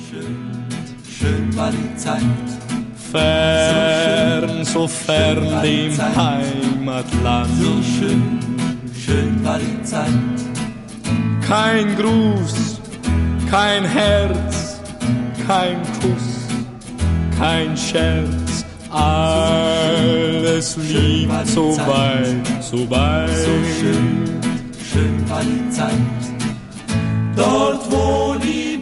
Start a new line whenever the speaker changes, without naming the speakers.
schön war die Zeit.
Fern, so fern dem Heimatland.
So schön war die Zeit.
Kein Gruß, kein Herz, kein Kuss, kein Scherz, alles lieb, so weit, so weit.
So schön war die Zeit. Dort wo die